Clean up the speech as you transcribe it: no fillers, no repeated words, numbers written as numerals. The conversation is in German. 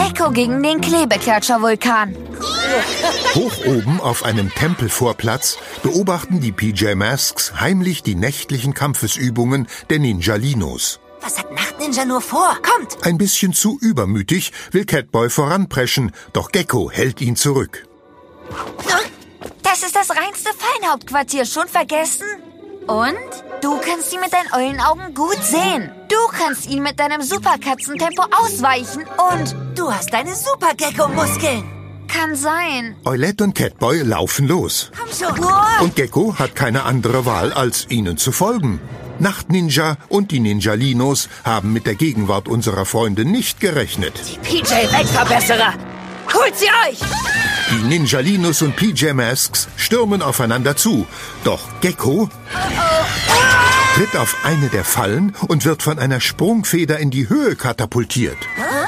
Gecko gegen den Klebeklatscher-Vulkan. Hoch oben auf einem Tempelvorplatz beobachten die PJ Masks heimlich die nächtlichen Kampfesübungen der Ninjalinos. Was hat Nachtninja nur vor? Kommt! Ein bisschen zu übermütig will Catboy voranpreschen, doch Gecko hält ihn zurück. Das ist das reinste Feinhauptquartier, schon vergessen? Und? Du kannst ihn mit deinen Eulenaugen gut sehen. Du kannst ihn mit deinem Superkatzentempo ausweichen und Du hast deine Super-Gecko-Muskeln. kann sein. Eulette und Catboy laufen los. Komm schon. Und Gecko hat keine andere Wahl, als ihnen zu folgen. Nachtninja und die Ninjalinos haben mit der Gegenwart unserer Freunde nicht gerechnet. PJ-Weltverbesserer. Holt sie euch! Die Ninjalinos und PJ Masks stürmen aufeinander zu. Doch Gecko tritt auf eine der Fallen und wird von einer Sprungfeder in die Höhe katapultiert.